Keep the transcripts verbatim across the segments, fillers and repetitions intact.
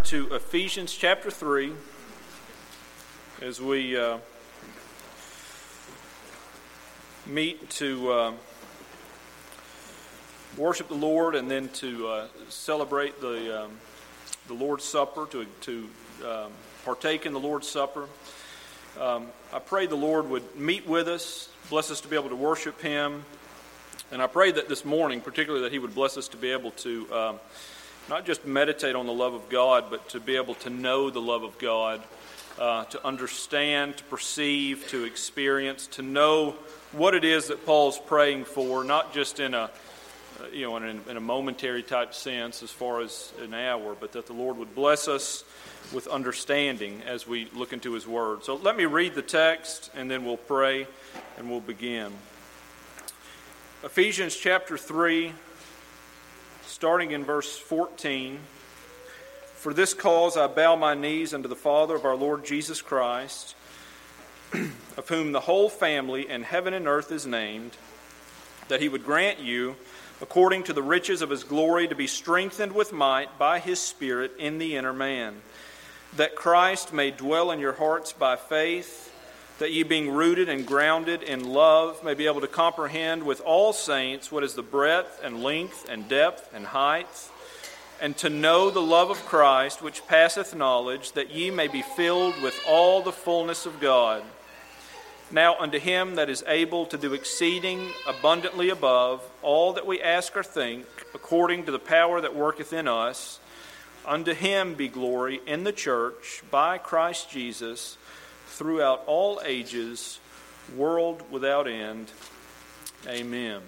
to Ephesians chapter three as we uh, meet to uh, worship the Lord and then to uh, celebrate the um, the Lord's Supper, to to um, partake in the Lord's Supper. Um, I pray the Lord would meet with us, bless us to be able to worship Him, and I pray that this morning, particularly, that He would bless us to be able to um, not just meditate on the love of God, but to be able to know the love of God, uh, to understand, to perceive, to experience, to know what it is that Paul's praying for, not just in a you know in a, in a momentary type sense as far as an hour, but that the Lord would bless us with understanding as we look into His Word. So let me read the text, and then we'll pray, and we'll begin. Ephesians chapter three, starting in verse fourteen. For this cause I bow my knees unto the Father of our Lord Jesus Christ, of whom the whole family in heaven and earth is named, that He would grant you, according to the riches of His glory, to be strengthened with might by His Spirit in the inner man, that Christ may dwell in your hearts by faith, that ye being rooted and grounded in love may be able to comprehend with all saints what is the breadth and length and depth and height, and to know the love of Christ which passeth knowledge, that ye may be filled with all the fullness of God. Now unto Him that is able to do exceeding abundantly above all that we ask or think, according to the power that worketh in us, unto Him be glory in the church by Christ Jesus throughout all ages, world without end. Amen.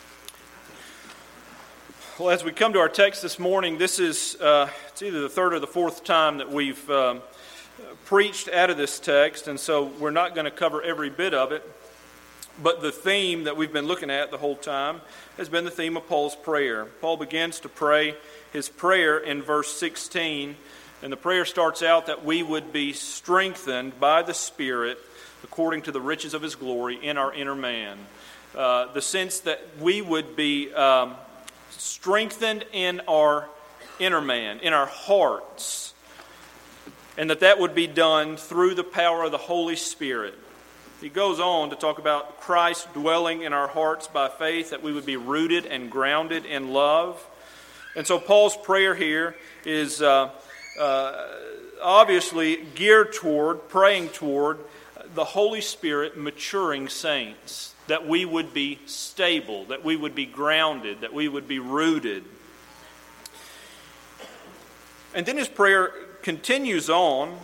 Well, as we come to our text this morning, this is uh, it's either the third or the fourth time that we've um, preached out of this text, and so we're not going to cover every bit of it. But the theme that we've been looking at the whole time has been the theme of Paul's prayer. Paul begins to pray his prayer in verse sixteen, and the prayer starts out that we would be strengthened by the Spirit according to the riches of His glory in our inner man. Uh, the sense that we would be um, strengthened in our inner man, in our hearts, and that that would be done through the power of the Holy Spirit. He goes on to talk about Christ dwelling in our hearts by faith, that we would be rooted and grounded in love. And so Paul's prayer here is uh, uh, obviously geared toward, praying toward the Holy Spirit maturing saints, that we would be stable, that we would be grounded, that we would be rooted. And then his prayer continues on,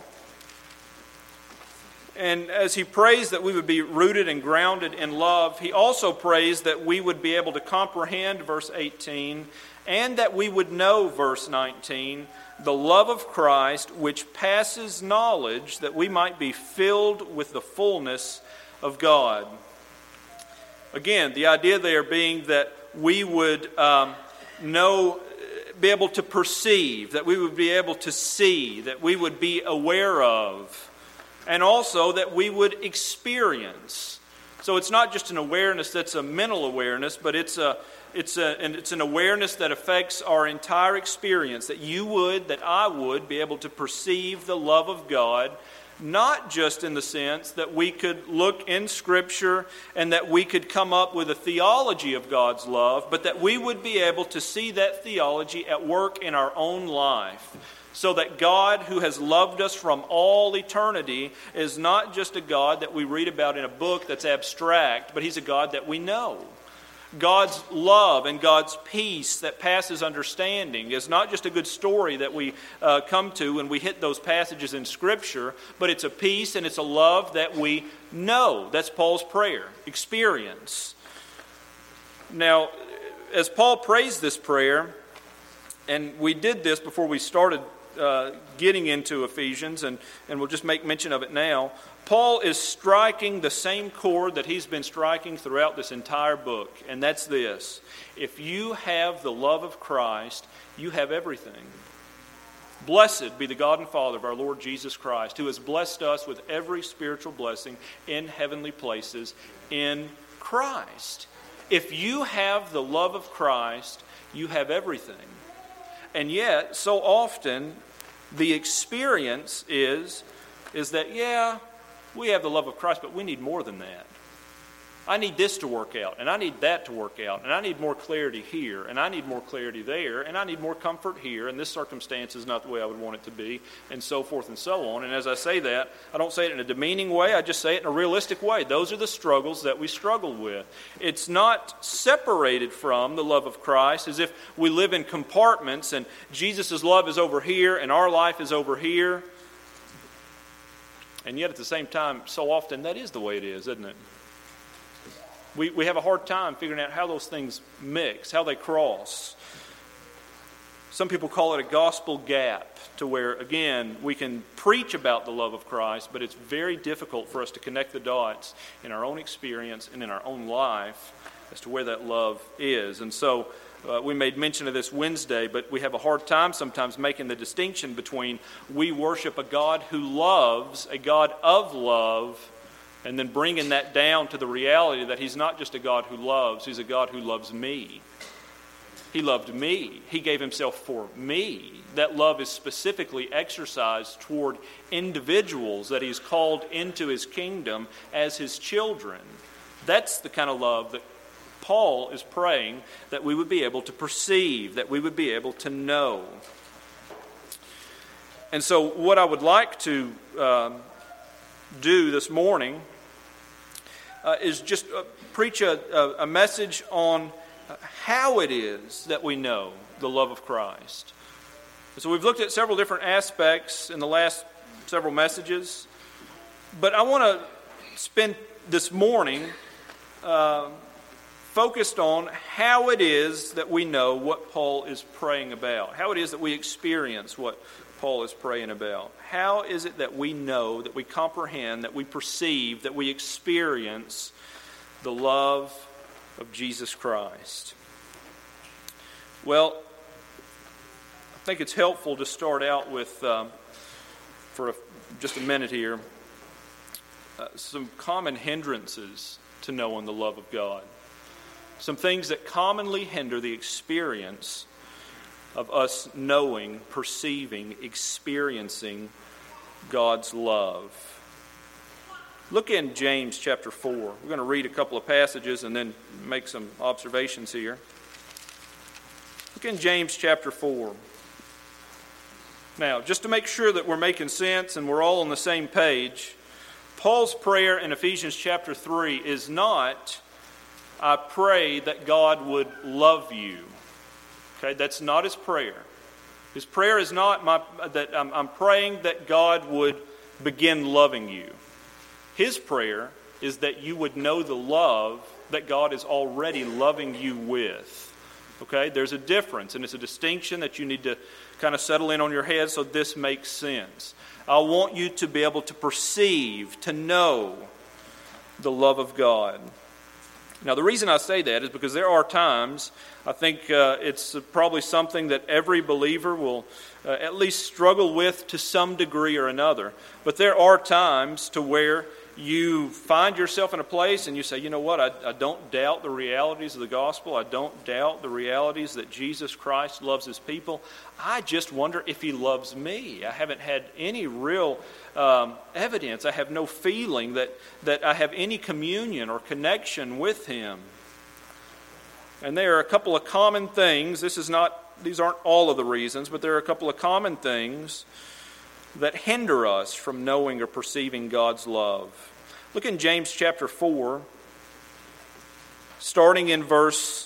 and as he prays that we would be rooted and grounded in love, he also prays that we would be able to comprehend, verse eighteen, and that we would know, verse nineteen, the love of Christ which passes knowledge, that we might be filled with the fullness of God. Again, the idea there being that we would um, know, be able to perceive, that we would be able to see, that we would be aware of, and also that we would experience. So it's not just an awareness that's a mental awareness, but it's a it's a and it's an awareness that affects our entire experience. That you would, that I would, be able to perceive the love of God, not just in the sense that we could look in Scripture and that we could come up with a theology of God's love, but that we would be able to see that theology at work in our own life. So that God, who has loved us from all eternity, is not just a God that we read about in a book that's abstract, but He's a God that we know. God's love and God's peace that passes understanding is not just a good story that we uh, come to when we hit those passages in Scripture, but it's a peace and it's a love that we know. That's Paul's prayer, experience. Now, as Paul prays this prayer, and we did this before we started uh, getting into Ephesians, and, and we'll just make mention of it now, Paul is striking the same chord that he's been striking throughout this entire book, and that's this. If you have the love of Christ, you have everything. Blessed be the God and Father of our Lord Jesus Christ, who has blessed us with every spiritual blessing in heavenly places in Christ. If you have the love of Christ, you have everything. And yet, so often, The experience is, is that, yeah, we have the love of Christ, but we need more than that. I need this to work out, and I need that to work out, and I need more clarity here, and I need more clarity there, and I need more comfort here, and this circumstance is not the way I would want it to be, and so forth and so on. And as I say that, I don't say it in a demeaning way, I just say it in a realistic way. Those are the struggles that we struggle with. It's not separated from the love of Christ as if we live in compartments, and Jesus' love is over here, and our life is over here. And yet at the same time, so often that is the way it is, isn't it? We we have a hard time figuring out how those things mix, how they cross. Some people call it a gospel gap, to where, again, we can preach about the love of Christ, but it's very difficult for us to connect the dots in our own experience and in our own life as to where that love is. And so uh, we made mention of this Wednesday, but we have a hard time sometimes making the distinction between we worship a God who loves, a God of love, and then bringing that down to the reality that He's not just a God who loves, He's a God who loves me. He loved me. He gave Himself for me. That love is specifically exercised toward individuals that He's called into His kingdom as His children. That's the kind of love that Paul is praying that we would be able to perceive, that we would be able to know. And so what I would like to um, do this morning uh, is just uh, preach a, a, a message on how it is that we know the love of Christ. So we've looked at several different aspects in the last several messages, but I want to spend this morning uh, focused on how it is that we know what Paul is praying about, how it is that we experience what Paul is praying about. How is it that we know, that we comprehend, that we perceive, that we experience the love of Jesus Christ? Well, I think it's helpful to start out with, um, for a, just a minute here, uh, some common hindrances to knowing the love of God. Some things that commonly hinder the experience of us knowing, perceiving, experiencing God's love. Look in James chapter four. We're going to read a couple of passages and then make some observations here. Look in James chapter four. Now, just to make sure that we're making sense and we're all on the same page, Paul's prayer in Ephesians chapter three is not, I pray that God would love you. Okay, that's not his prayer. His prayer is not my, that I'm, I'm praying that God would begin loving you. His prayer is that you would know the love that God is already loving you with. Okay, there's a difference, and it's a distinction that you need to kind of settle in on your head so this makes sense. I want you to be able to perceive, to know the love of God. Now, the reason I say that is because there are times, I think uh, it's probably something that every believer will uh, at least struggle with to some degree or another. But there are times to where you find yourself in a place and you say, you know what, I, I don't doubt the realities of the gospel. I don't doubt the realities that Jesus Christ loves his people. I just wonder if he loves me. I haven't had any real um, evidence. I have no feeling that, that I have any communion or connection with him. And there are a couple of common things. This is not, these aren't all of the reasons, but there are a couple of common things that hinder us from knowing or perceiving God's love. Look in James chapter four, starting in verse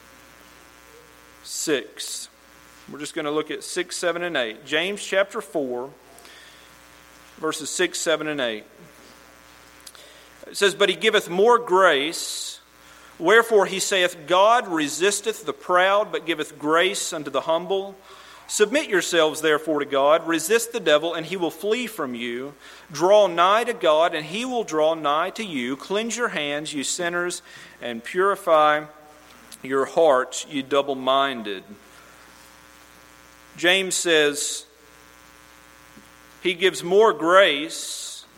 six. We're just going to look at six, seven, and eight. James chapter four, verses six, seven, and eight. It says, But he giveth more grace, wherefore he saith, God resisteth the proud, but giveth grace unto the humble. Submit yourselves therefore to God, resist the devil, and he will flee from you. Draw nigh to God, and he will draw nigh to you. Cleanse your hands, you sinners, and purify your hearts, you double-minded. James says he gives more grace.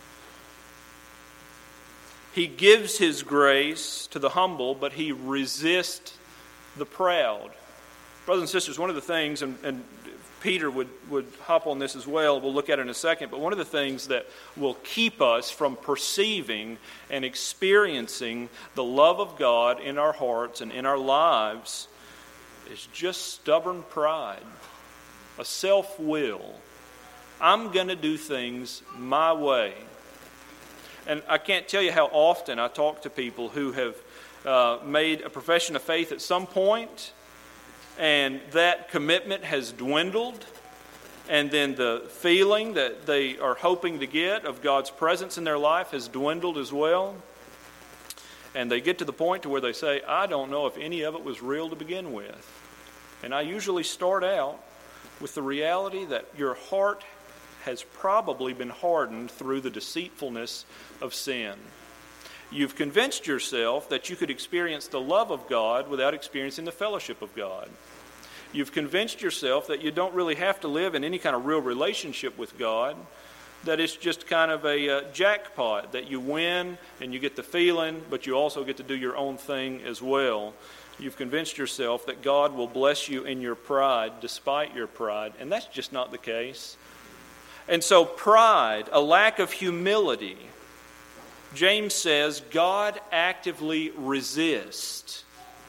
He gives his grace to the humble, but he resists the proud. Brothers and sisters, one of the things, and, and Peter would, would hop on this as well. We'll look at it in a second. But one of the things that will keep us from perceiving and experiencing the love of God in our hearts and in our lives is just stubborn pride, a self-will. I'm going to do things my way. And I can't tell you how often I talk to people who have uh, made a profession of faith at some point, and that commitment has dwindled, and then the feeling that they are hoping to get of God's presence in their life has dwindled as well. And they get to the point to where they say, I don't know if any of it was real to begin with. And I usually start out with the reality that your heart has probably been hardened through the deceitfulness of sin. You've convinced yourself that you could experience the love of God without experiencing the fellowship of God. You've convinced yourself that you don't really have to live in any kind of real relationship with God, that it's just kind of a uh, jackpot, that you win and you get the feeling, but you also get to do your own thing as well. You've convinced yourself that God will bless you in your pride despite your pride, and that's just not the case. And so pride, a lack of humility, James says God actively resists.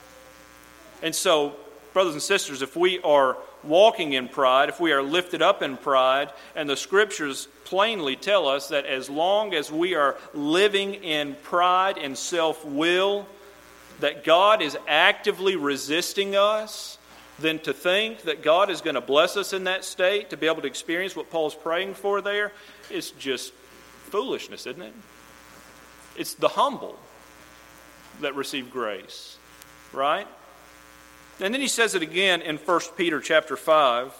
And so, brothers and sisters, if we are walking in pride, if we are lifted up in pride, and the Scriptures plainly tell us that as long as we are living in pride and self-will, that God is actively resisting us, then to think that God is going to bless us in that state, to be able to experience what Paul's praying for there, is just foolishness, isn't it? It's the humble that receive grace, right? And then he says it again in First Peter chapter five.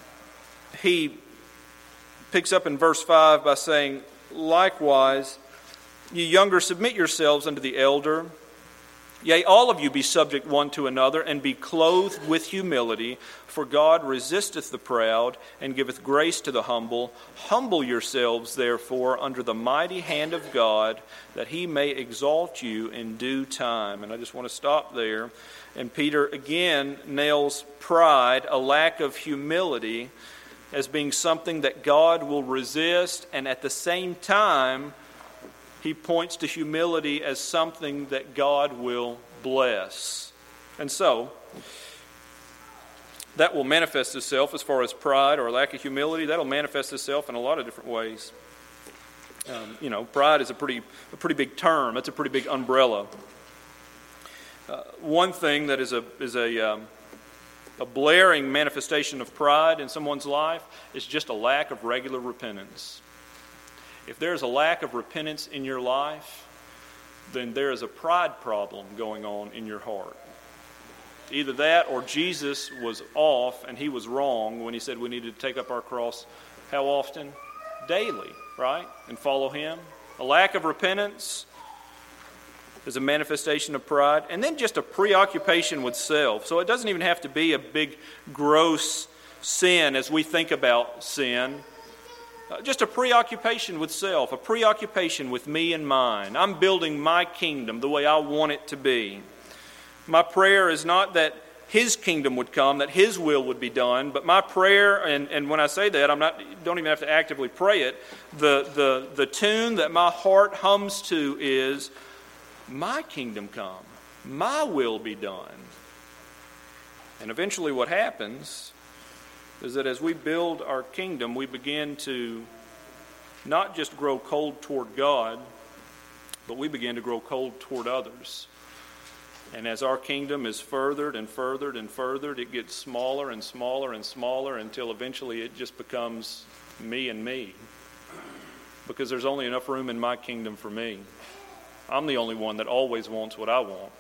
He picks up in verse five by saying, likewise, ye younger, submit yourselves unto the elder. Yea, all of you be subject one to another, and be clothed with humility. For God resisteth the proud, and giveth grace to the humble. Humble yourselves, therefore, under the mighty hand of God, that he may exalt you in due time. And I just want to stop there. And Peter again nails pride, a lack of humility, as being something that God will resist, and at the same time, he points to humility as something that God will bless. And so, that will manifest itself as far as pride or lack of humility. That will manifest itself in a lot of different ways. Um, you know, pride is a pretty, a pretty big term. It's a pretty big umbrella. Uh, one thing that is a is a um, a blaring manifestation of pride in someone's life is just a lack of regular repentance. If there's a lack of repentance in your life, then there is a pride problem going on in your heart. Either that or Jesus was off and he was wrong when he said we needed to take up our cross how often? Daily, right? And follow him. A lack of repentance is a manifestation of pride. And then just a preoccupation with self. So it doesn't even have to be a big, gross sin as we think about sin. Uh, just a preoccupation with self, a preoccupation with me and mine. I'm building my kingdom the way I want it to be. My prayer is not that his kingdom would come, that his will would be done, but my prayer, and, and when I say that, I'm not don't even have to actively pray it, the, the, the tune that my heart hums to is, my kingdom come, my will be done. And eventually what happens is that as we build our kingdom, we begin to not just grow cold toward God, but we begin to grow cold toward others. And as our kingdom is furthered and furthered and furthered, it gets smaller and smaller and smaller until eventually it just becomes me and me. Because there's only enough room in my kingdom for me. I'm the only one that always wants what I want.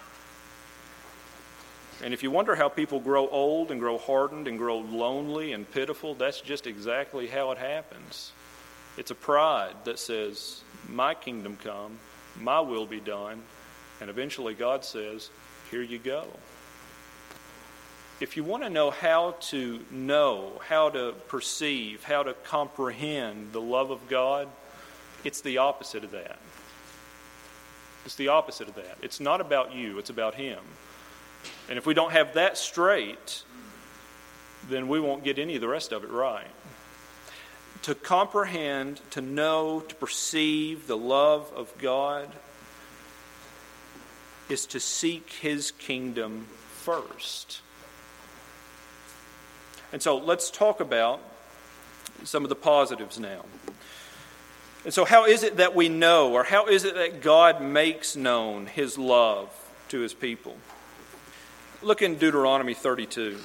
And if you wonder how people grow old and grow hardened and grow lonely and pitiful, that's just exactly how it happens. It's a pride that says, my kingdom come, my will be done, and eventually God says, here you go. If you want to know how to know, how to perceive, how to comprehend the love of God, it's the opposite of that. It's the opposite of that. It's not about you, it's about him. And if we don't have that straight, then we won't get any of the rest of it right. To comprehend, to know, to perceive the love of God is to seek His kingdom first. And so let's talk about some of the positives now. And so how is it that we know, or how is it that God makes known His love to His people? Look in Deuteronomy thirty-two.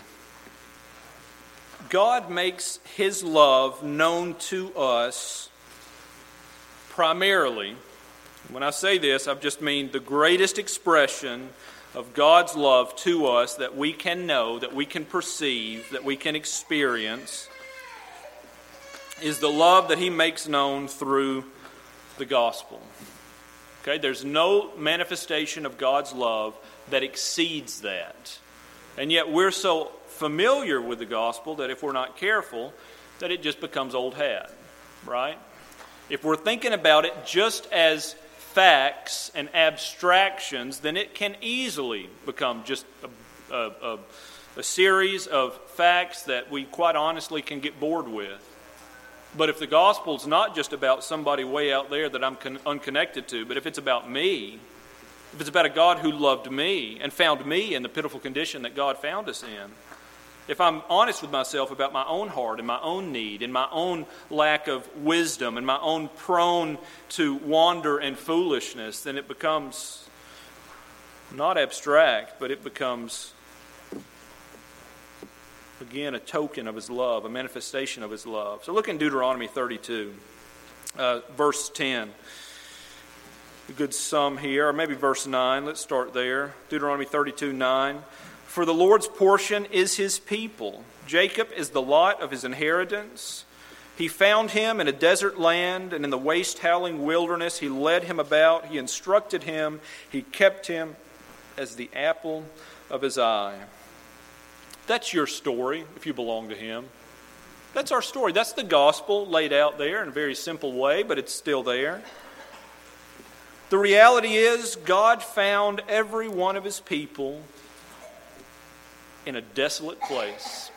God makes His love known to us primarily. When I say this, I just mean the greatest expression of God's love to us that we can know, that we can perceive, that we can experience, is the love that He makes known through the gospel. Okay, there's no manifestation of God's love that exceeds that. And yet we're so familiar with the gospel that if we're not careful, that it just becomes old hat, right? If we're thinking about it just as facts and abstractions, then it can easily become just a, a, a, a series of facts that we quite honestly can get bored with. But if the gospel is not just about somebody way out there that I'm con- unconnected to, but if it's about me, if it's about a God who loved me and found me in the pitiful condition that God found us in, if I'm honest with myself about my own heart and my own need and my own lack of wisdom and my own prone to wander and foolishness, then it becomes not abstract, but it becomes, again, a token of His love, a manifestation of His love. So look in Deuteronomy thirty-two, uh, verse ten. A good sum here, or maybe verse nine. Let's start there. Deuteronomy thirty-two, nine. For the Lord's portion is His people. Jacob is the lot of His inheritance. He found him in a desert land, and in the waste howling wilderness He led him about. He instructed him. He kept him as the apple of His eye. That's your story if you belong to Him. That's our story. That's the gospel laid out there in a very simple way, but it's still there. The reality is God found every one of His people in a desolate place.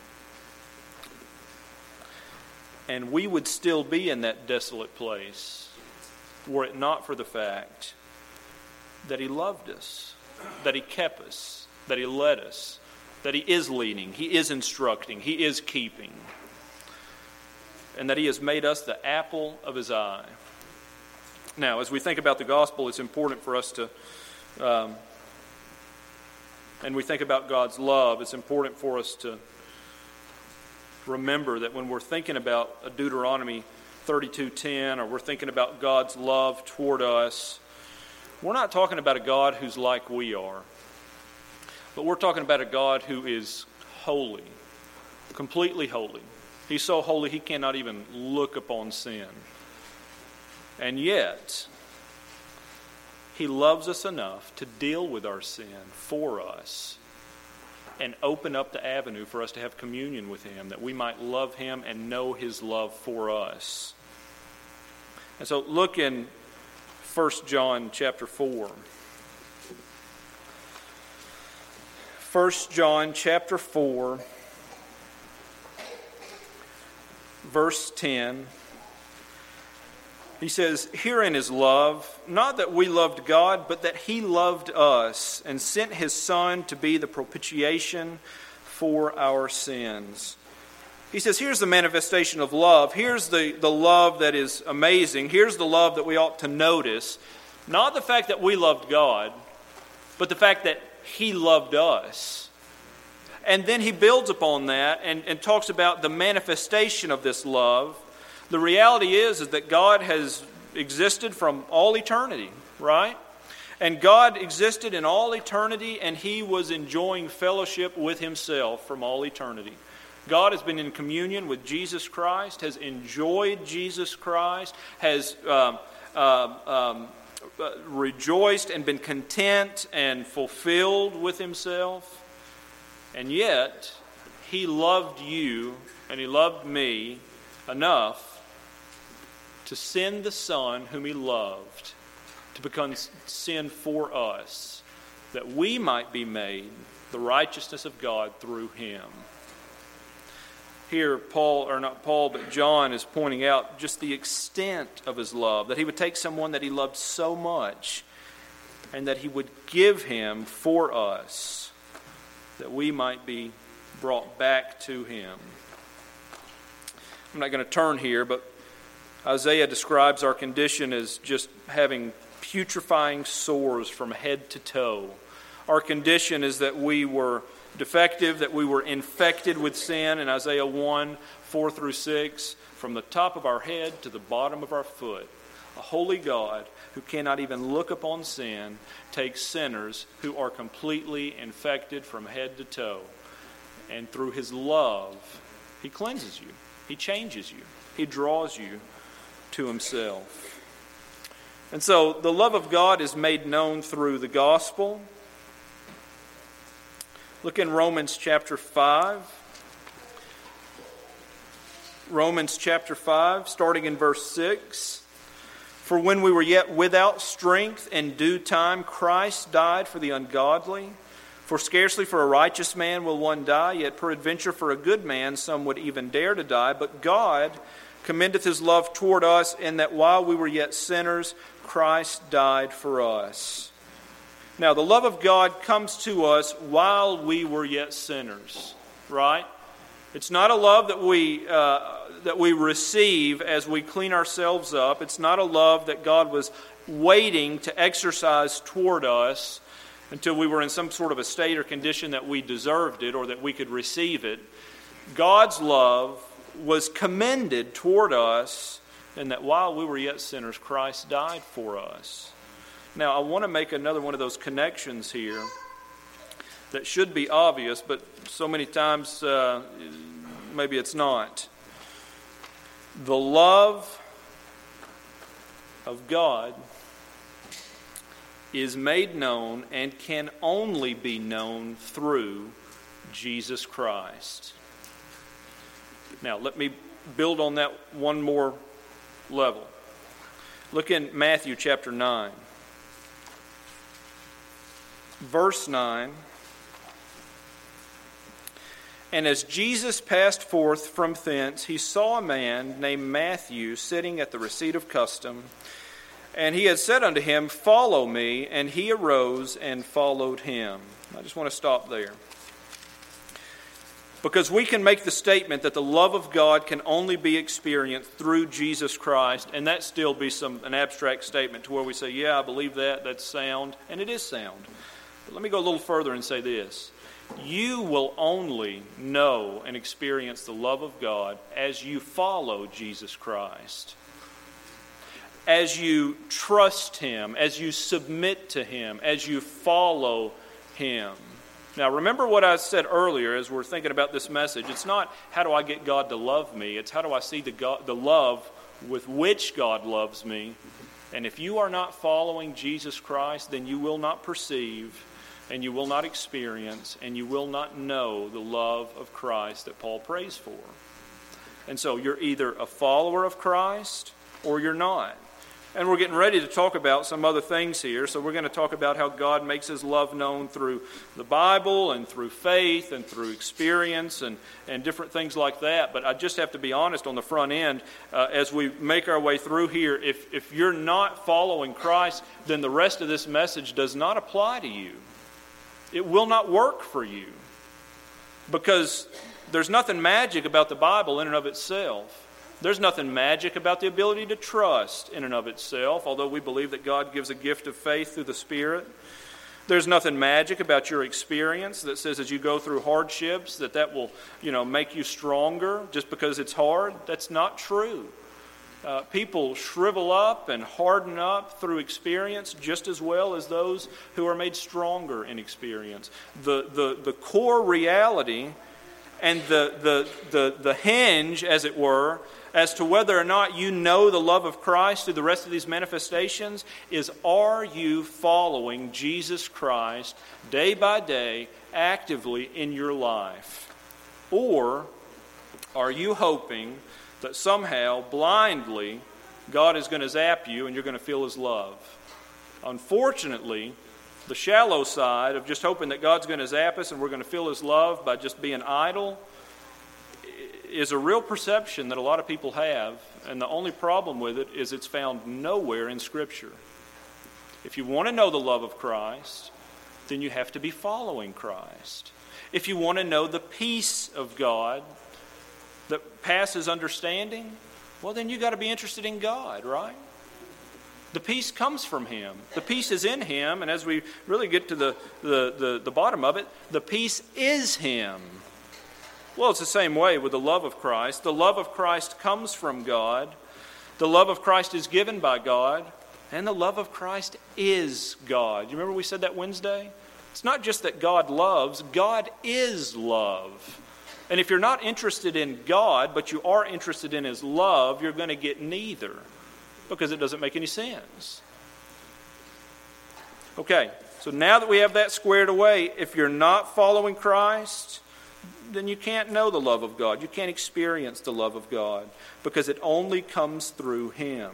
And we would still be in that desolate place were it not for the fact that He loved us, that He kept us, that He led us, that He is leading, He is instructing, He is keeping, and that He has made us the apple of His eye. Now, as we think about the gospel, it's important for us to, um, and we think about God's love, it's important for us to remember that when we're thinking about a Deuteronomy thirty-two ten, or we're thinking about God's love toward us, we're not talking about a God who's like we are. But we're talking about a God who is holy, completely holy. He's so holy He cannot even look upon sin. And yet, He loves us enough to deal with our sin for us and open up the avenue for us to have communion with Him, that we might love Him and know His love for us. And so look in First John chapter four. First John chapter four, verse ten. He says, "Herein is love, not that we loved God, but that He loved us and sent His Son to be the propitiation for our sins." He says, here's the manifestation of love. Here's the, the love that is amazing. Here's the love that we ought to notice. Not the fact that we loved God, but the fact that He loved us. And then he builds upon that and, and talks about the manifestation of this love. The reality is, is that God has existed from all eternity, right? And God existed in all eternity, and He was enjoying fellowship with Himself from all eternity. God has been in communion with Jesus Christ, has enjoyed Jesus Christ, has um, um, um, rejoiced and been content and fulfilled with Himself. And yet, He loved you and He loved me enough to send the Son whom He loved to become sin for us, that we might be made the righteousness of God through Him. here Paul, or not Paul, but John is pointing out just the extent of his love, that he would take someone that he loved so much and that he would give him for us, that we might be brought back to him. I'm not going to turn here, but Isaiah describes our condition as just having putrefying sores from head to toe. Our condition is that we were defective, that we were infected with sin in Isaiah one, four through six, from the top of our head to the bottom of our foot. A holy God who cannot even look upon sin takes sinners who are completely infected from head to toe. And through his love, he cleanses you. He changes you. He draws you to himself. And so the love of God is made known through the gospel. Look in Romans chapter five. Romans chapter five, starting in verse six. For when we were yet without strength, in due time Christ died for the ungodly. For scarcely for a righteous man will one die, yet peradventure for a good man some would even dare to die. But God commendeth his love toward us, in that while we were yet sinners, Christ died for us. Now, the love of God comes to us while we were yet sinners, right? It's not a love that we uh, that we receive as we clean ourselves up. It's not a love that God was waiting to exercise toward us until we were in some sort of a state or condition that we deserved it or that we could receive it. God's love was commended toward us, and that while we were yet sinners, Christ died for us. Now, I want to make another one of those connections here that should be obvious, but so many times uh, maybe it's not. The love of God is made known and can only be known through Jesus Christ. Now, let me build on that one more level. Look in Matthew chapter nine. Verse nine. And as Jesus passed forth from thence, he saw a man named Matthew sitting at the receipt of custom. And he had said unto him, Follow me. And he arose and followed him. I just want to stop there. Because we can make the statement that the love of God can only be experienced through Jesus Christ, and that still be some an abstract statement to where we say, yeah, I believe that, that's sound, and it is sound. But let me go a little further and say this. You will only know and experience the love of God as you follow Jesus Christ. As you trust Him, as you submit to Him, as you follow Him. Now, remember what I said earlier as we're thinking about this message. It's not how do I get God to love me. It's how do I see the God, the love with which God loves me. And if you are not following Jesus Christ, then you will not perceive and you will not experience and you will not know the love of Christ that Paul prays for. And so you're either a follower of Christ or you're not. And we're getting ready to talk about some other things here. So we're going to talk about how God makes His love known through the Bible and through faith and through experience and, and different things like that. But I just have to be honest on the front end, uh, as we make our way through here, if, if you're not following Christ, then the rest of this message does not apply to you. It will not work for you. Because there's nothing magic about the Bible in and of itself. There's nothing magic about the ability to trust in and of itself, although we believe that God gives a gift of faith through the Spirit. There's nothing magic about your experience that says as you go through hardships that that will, you know, make you stronger just because it's hard. That's not true. Uh, people shrivel up and harden up through experience just as well as those who are made stronger in experience. The, the, the core reality and the, the, the, the hinge, as it were, as to whether or not you know the love of Christ through the rest of these manifestations is, are you following Jesus Christ day by day, actively in your life? Or are you hoping that somehow, blindly, God is going to zap you and you're going to feel His love? Unfortunately, the shallow side of just hoping that God's going to zap us and we're going to feel His love by just being idle, is a real perception that a lot of people have, and the only problem with it is it's found nowhere in Scripture. If you want to know the love of Christ, then you have to be following Christ. If you want to know the peace of God that passes understanding, well, then you got to be interested in God, right? The peace comes from Him. The peace is in Him, and as we really get to the, the, the, the bottom of it, the peace is Him. Well, it's the same way with the love of Christ. The love of Christ comes from God. The love of Christ is given by God. And the love of Christ is God. You remember we said that Wednesday? It's not just that God loves, God is love. And if you're not interested in God, but you are interested in His love, you're going to get neither, because it doesn't make any sense. Okay, so now that we have that squared away, if you're not following Christ, then you can't know the love of God. You can't experience the love of God, because it only comes through Him.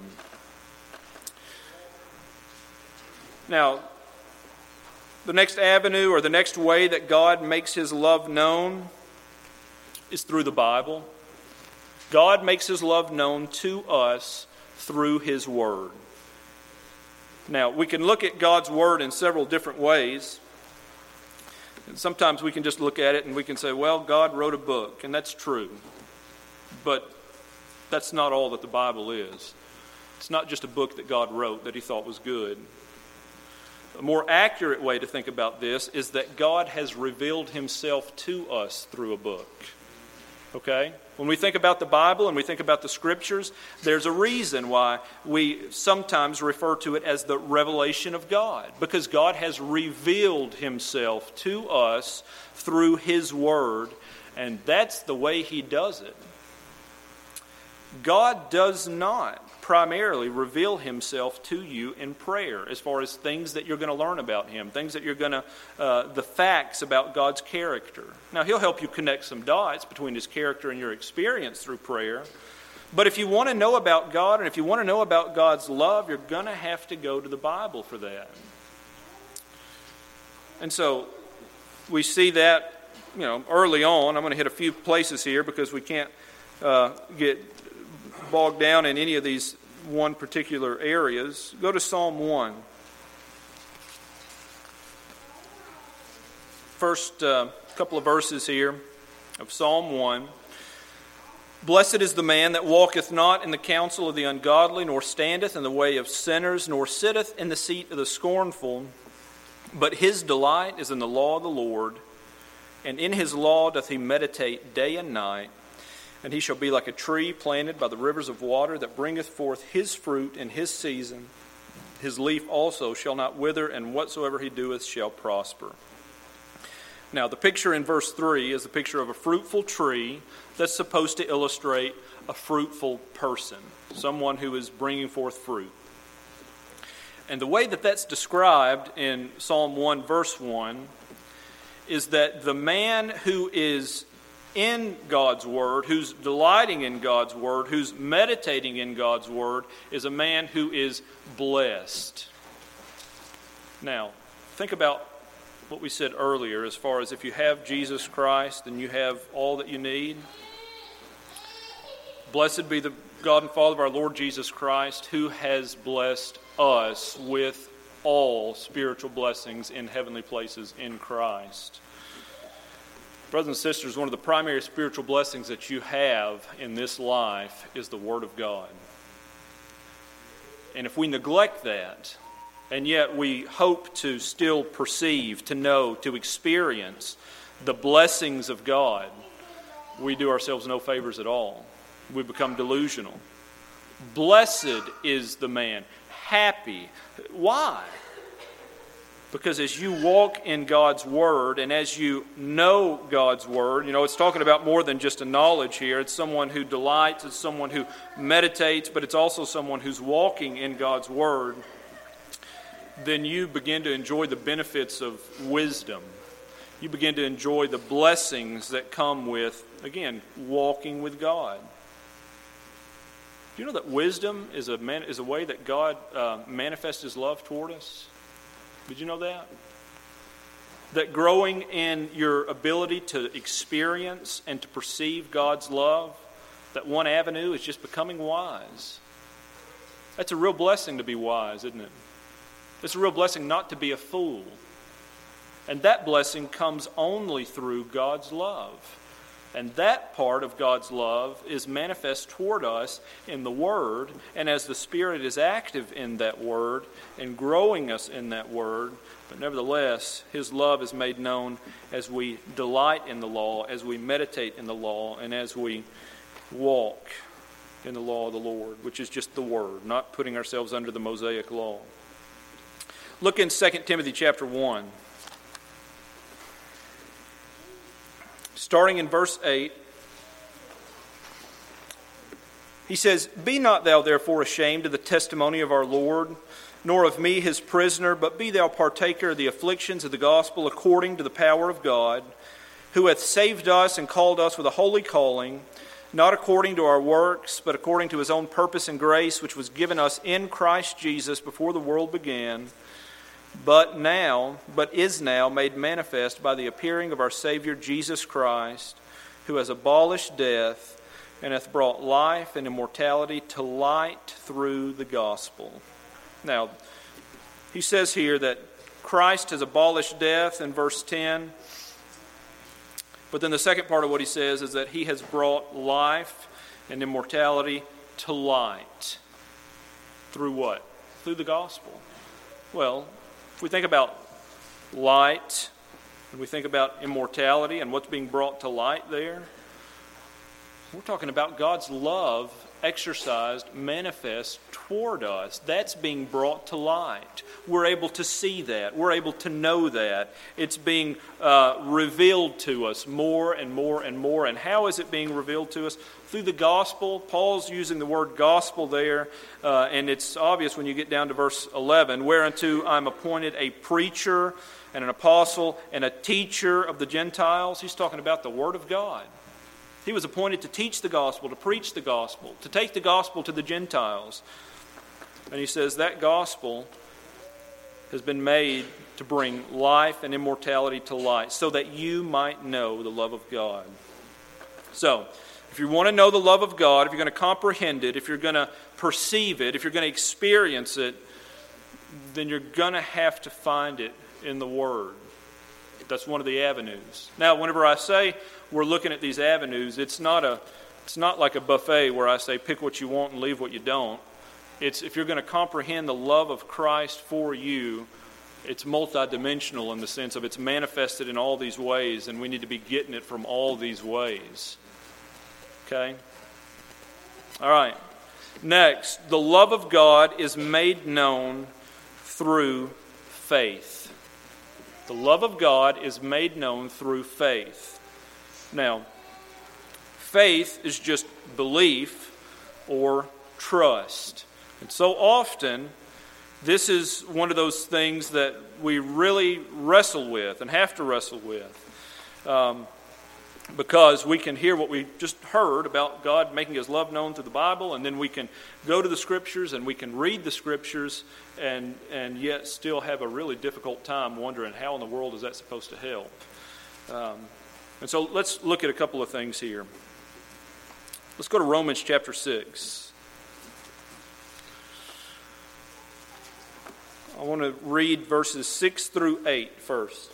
Now, the next avenue or the next way that God makes His love known is through the Bible. God makes His love known to us through His Word. Now, we can look at God's Word in several different ways. And sometimes we can just look at it and we can say, well, God wrote a book, and that's true. But that's not all that the Bible is. It's not just a book that God wrote that He thought was good. A more accurate way to think about this is that God has revealed Himself to us through a book. Okay? When we think about the Bible and we think about the Scriptures, there's a reason why we sometimes refer to it as the revelation of God. Because God has revealed Himself to us through His Word, and that's the way He does it. God does not primarily reveal Himself to you in prayer as far as things that you're going to learn about Him, things that you're going to, uh, the facts about God's character. Now, He'll help you connect some dots between His character and your experience through prayer. But if you want to know about God and if you want to know about God's love, you're going to have to go to the Bible for that. And so we see that, you know, early on. I'm going to hit a few places here because we can't uh, get bogged down in any of these one particular areas. Go to Psalm one. First uh, couple of verses here of Psalm one. Blessed is the man that walketh not in the counsel of the ungodly, nor standeth in the way of sinners, nor sitteth in the seat of the scornful. But his delight is in the law of the Lord, and in his law doth he meditate day and night. And he shall be like a tree planted by the rivers of water, that bringeth forth his fruit in his season. His leaf also shall not wither, and whatsoever he doeth shall prosper. Now, the picture in verse three is the picture of a fruitful tree that's supposed to illustrate a fruitful person, someone who is bringing forth fruit. And the way that that's described in Psalm one, verse one, is that the man who is in God's Word, who's delighting in God's Word, who's meditating in God's Word, is a man who is blessed. Now, think about what we said earlier as far as if you have Jesus Christ, then you have all that you need. Blessed be the God and Father of our Lord Jesus Christ, who has blessed us with all spiritual blessings in heavenly places in Christ. Brothers and sisters, one of the primary spiritual blessings that you have in this life is the Word of God. And if we neglect that, and yet we hope to still perceive, to know, to experience the blessings of God, we do ourselves no favors at all. We become delusional. Blessed is the man. Happy. Why? Because as you walk in God's Word and as you know God's Word, you know, it's talking about more than just a knowledge here. It's someone who delights, it's someone who meditates, but it's also someone who's walking in God's Word. Then you begin to enjoy the benefits of wisdom. You begin to enjoy the blessings that come with, again, walking with God. Do you know that wisdom is a man, is a way that God uh, manifests His love toward us? Did you know that? that growing in your ability to experience and to perceive God's love, that one avenue is just becoming wise. That's a real blessing to be wise, isn't it? It's a real blessing not to be a fool. And that blessing comes only through God's love. And that part of God's love is manifest toward us in the Word, and as the Spirit is active in that Word and growing us in that Word. But nevertheless, His love is made known as we delight in the law, as we meditate in the law, and as we walk in the law of the Lord, which is just the Word, not putting ourselves under the Mosaic law. Look in Second Timothy chapter one. Starting in verse eight, he says, "Be not thou therefore ashamed of the testimony of our Lord, nor of me his prisoner, but be thou partaker of the afflictions of the gospel according to the power of God, who hath saved us and called us with a holy calling, not according to our works, but according to his own purpose and grace, which was given us in Christ Jesus before the world began, but now, but is now made manifest by the appearing of our Savior Jesus Christ, who has abolished death and hath brought life and immortality to light through the gospel." Now, he says here that Christ has abolished death in verse ten, but then the second part of what he says is that he has brought life and immortality to light. Through what? Through the gospel. Well, if we think about light, and we think about immortality and what's being brought to light there, we're talking about God's love exercised, manifest toward us. That's being brought to light. We're able to see that. We're able to know that. It's being uh, revealed to us more and more and more. And how is it being revealed to us? Through the gospel. Paul's using the word gospel there, uh, and it's obvious when you get down to verse eleven, "Whereunto I'm appointed a preacher and an apostle and a teacher of the Gentiles." He's talking about the Word of God. He was appointed to teach the gospel, to preach the gospel, to take the gospel to the Gentiles. And he says that gospel has been made to bring life and immortality to light, so that you might know the love of God. So, if you want to know the love of God, if you're going to comprehend it, if you're going to perceive it, if you're going to experience it, then you're going to have to find it in the Word. That's one of the avenues. Now, whenever I say we're looking at these avenues, it's not a, it's not like a buffet where I say pick what you want and leave what you don't. It's if you're going to comprehend the love of Christ for you, it's multidimensional in the sense of it's manifested in all these ways, and we need to be getting it from all these ways. Okay? All right. Next, the love of God is made known through faith. The love of God is made known through faith. Now, faith is just belief or trust. And so often, this is one of those things that we really wrestle with and have to wrestle with. Um, because we can hear what we just heard about God making His love known through the Bible, and then we can go to the Scriptures and we can read the Scriptures and, and yet still have a really difficult time wondering how in the world is that supposed to help. Um, and so let's look at a couple of things here. Let's go to Romans chapter six. I want to read verses six through eight first.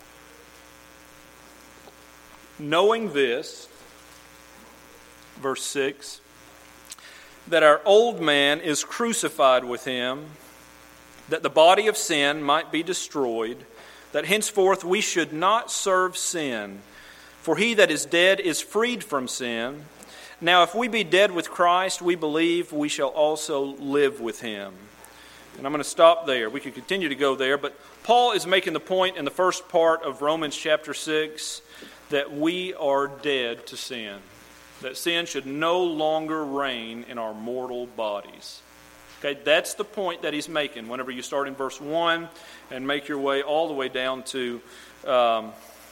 "Knowing this," verse six, "that our old man is crucified with him, that the body of sin might be destroyed, that henceforth we should not serve sin. For he that is dead is freed from sin. Now if we be dead with Christ, we believe we shall also live with him." And I'm going to stop there. We could continue to go there, but Paul is making the point in the first part of Romans chapter six that we are dead to sin. That sin should no longer reign in our mortal bodies. Okay, that's the point that he's making whenever you start in verse one and make your way all the way down to, um,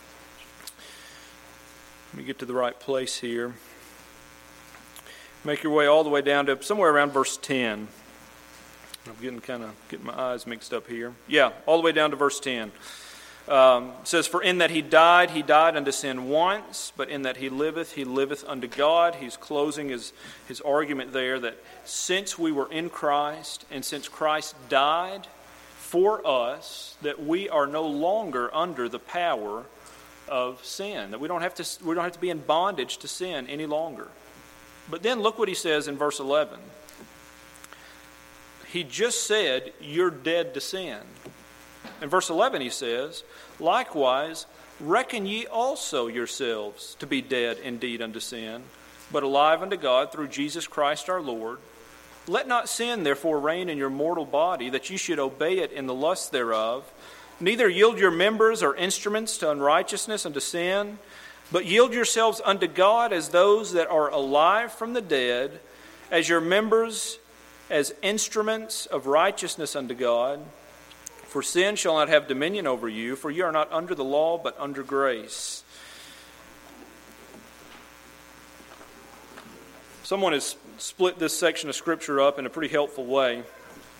let me get to the right place here. Make your way all the way down to somewhere around verse ten. I'm getting kind of getting my eyes mixed up here. Yeah, all the way down to verse ten. Um, it says, for in that he died, he died unto sin once, but in that he liveth, he liveth unto God. He's closing his, his argument there that since we were in Christ, and since Christ died for us, that we are no longer under the power of sin, that we don't have to, we don't have to be in bondage to sin any longer. But then look what he says in verse eleven. He just said, you're dead to sin. In verse eleven he says, likewise, reckon ye also yourselves to be dead indeed unto sin, but alive unto God through Jesus Christ our Lord. Let not sin therefore reign in your mortal body, that ye should obey it in the lust thereof. Neither yield your members or instruments to unrighteousness unto sin, but yield yourselves unto God as those that are alive from the dead, as your members as instruments of righteousness unto God. For sin shall not have dominion over you, for you are not under the law, but under grace. Someone has split this section of Scripture up in a pretty helpful way. It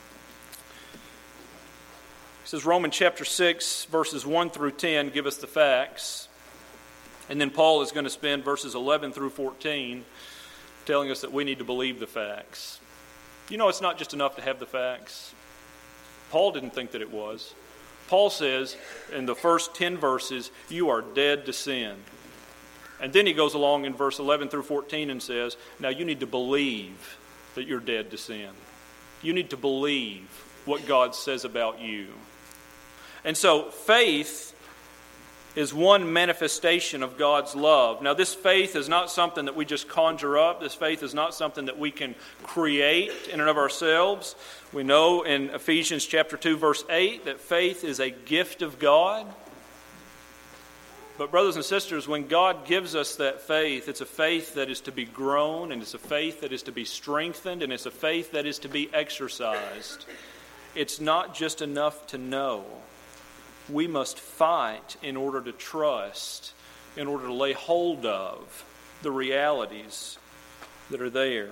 says Romans chapter six, verses one through ten give us the facts. And then Paul is going to spend verses eleven through fourteen telling us that we need to believe the facts. You know, it's not just enough to have the facts. Paul didn't think that it was. Paul says in the first ten verses, you are dead to sin. And then he goes along in verse eleven through fourteen and says, now you need to believe that you're dead to sin. You need to believe what God says about you. And so faith is one manifestation of God's love. Now, this faith is not something that we just conjure up. This faith is not something that we can create in and of ourselves. We know in Ephesians chapter two, verse eight, that faith is a gift of God. But brothers and sisters, when God gives us that faith, it's a faith that is to be grown, and it's a faith that is to be strengthened, and it's a faith that is to be exercised. It's not just enough to know. We must fight in order to trust, in order to lay hold of the realities that are there.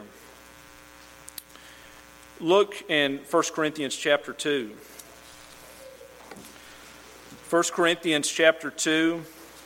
Look in First Corinthians chapter two. First Corinthians chapter two,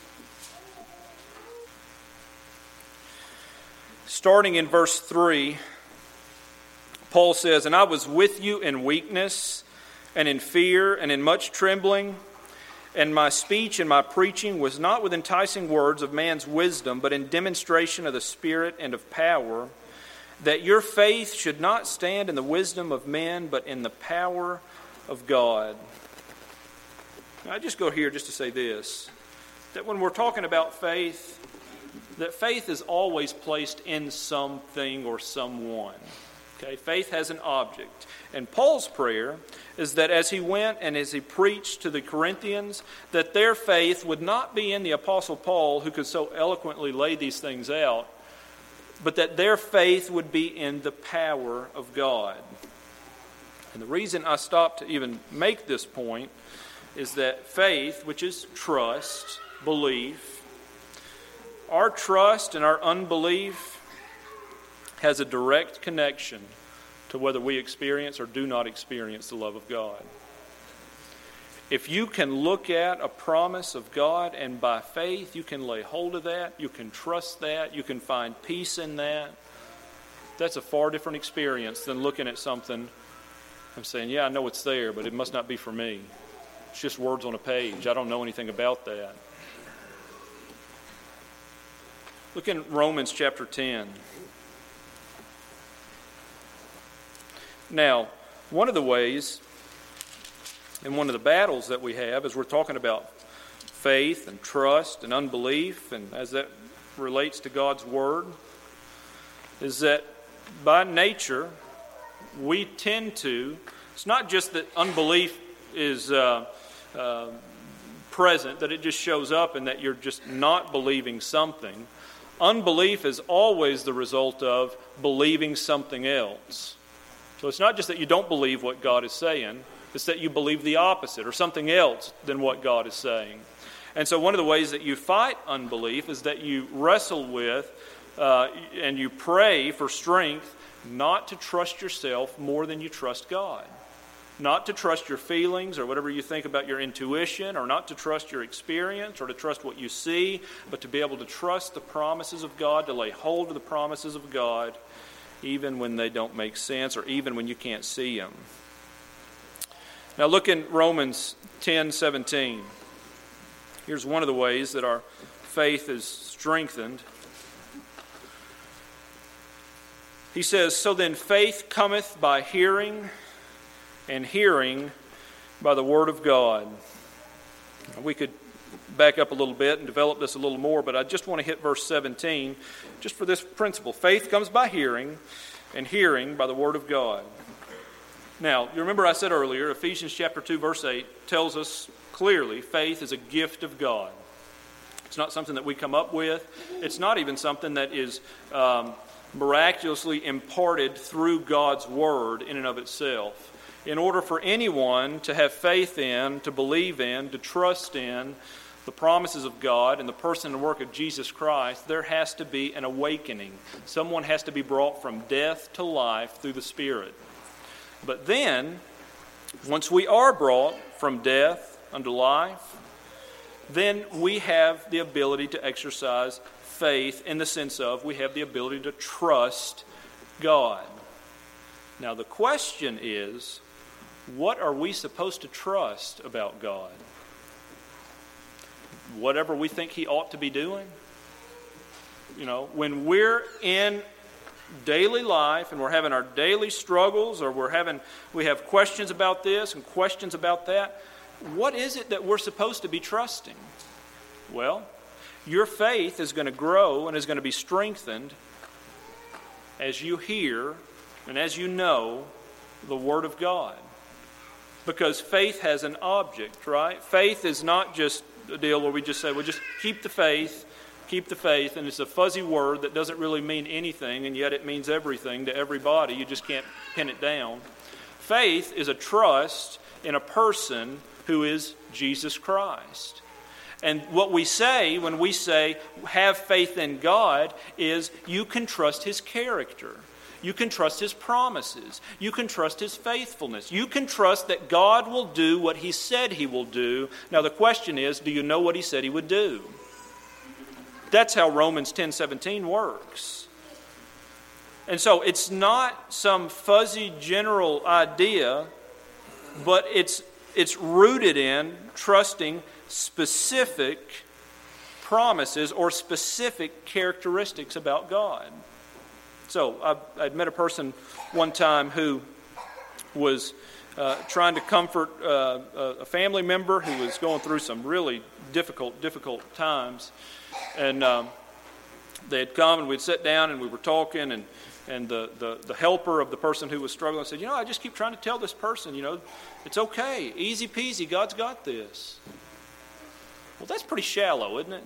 starting in verse three, Paul says, and I was with you in weakness and in fear and in much trembling. And my speech and my preaching was not with enticing words of man's wisdom, but in demonstration of the Spirit and of power, that your faith should not stand in the wisdom of men, but in the power of God. Now, I just go here just to say this, that when we're talking about faith, that faith is always placed in something or someone. Okay, faith has an object. And Paul's prayer is that as he went and as he preached to the Corinthians, that their faith would not be in the Apostle Paul, who could so eloquently lay these things out, but that their faith would be in the power of God. And the reason I stopped to even make this point is that faith, which is trust, belief, our trust and our unbelief has a direct connection to whether we experience or do not experience the love of God. If you can look at a promise of God and by faith you can lay hold of that, you can trust that, you can find peace in that, that's a far different experience than looking at something and saying, yeah, I know it's there, but it must not be for me. It's just words on a page. I don't know anything about that. Look in Romans chapter ten. Now, one of the ways and one of the battles that we have as we're talking about faith and trust and unbelief, and as that relates to God's Word, is that by nature we tend to, it's not just that unbelief is uh, uh, present, that it just shows up and that you're just not believing something. Unbelief is always the result of believing something else. So it's not just that you don't believe what God is saying, it's that you believe the opposite or something else than what God is saying. And so one of the ways that you fight unbelief is that you wrestle with uh, and you pray for strength not to trust yourself more than you trust God. Not to trust your feelings or whatever you think about your intuition, or not to trust your experience or to trust what you see, but to be able to trust the promises of God, to lay hold of the promises of God, even when they don't make sense or even when you can't see them. Now look in Romans ten seventeen. Here's one of the ways that our faith is strengthened. He says, "So then faith cometh by hearing, and hearing by the word of God." We could back up a little bit and develop this a little more, but I just want to hit verse seventeen just for this principle. Faith comes by hearing, and hearing by the word of God. Now, you remember I said earlier, Ephesians chapter two, verse eight tells us clearly faith is a gift of God. It's not something that we come up with. It's not even something that is um, miraculously imparted through God's word in and of itself. In order for anyone to have faith in, to believe in, to trust in the promises of God and the person and work of Jesus Christ, there has to be an awakening. Someone has to be brought from death to life through the Spirit. But then, once we are brought from death unto life, then we have the ability to exercise faith in the sense of we have the ability to trust God. Now the question is, what are we supposed to trust about God? Whatever we think He ought to be doing? You know, when we're in daily life and we're having our daily struggles, or we're having we have questions about this and questions about that, what is it that we're supposed to be trusting? Well, your faith is going to grow and is going to be strengthened as you hear and as you know the Word of God. Because faith has an object, right? Faith is not just a deal where we just say, well, just keep the faith, keep the faith, and it's a fuzzy word that doesn't really mean anything, and yet it means everything to everybody. You just can't pin it down. Faith is a trust in a person who is Jesus Christ. And what we say when we say have faith in God is you can trust His character. You can trust His promises. You can trust His faithfulness. You can trust that God will do what He said He will do. Now the question is, do you know what He said He would do? That's how Romans ten seventeen works. And so it's not some fuzzy general idea, but it's it's rooted in trusting specific promises or specific characteristics about God. So I, I'd met a person one time who was uh, trying to comfort uh, a family member who was going through some really difficult, difficult times. And um, they had come and we'd sit down and we were talking, and, and the, the, the helper of the person who was struggling said, you know, I just keep trying to tell this person, you know, it's okay, easy peasy, God's got this. Well, that's pretty shallow, isn't it?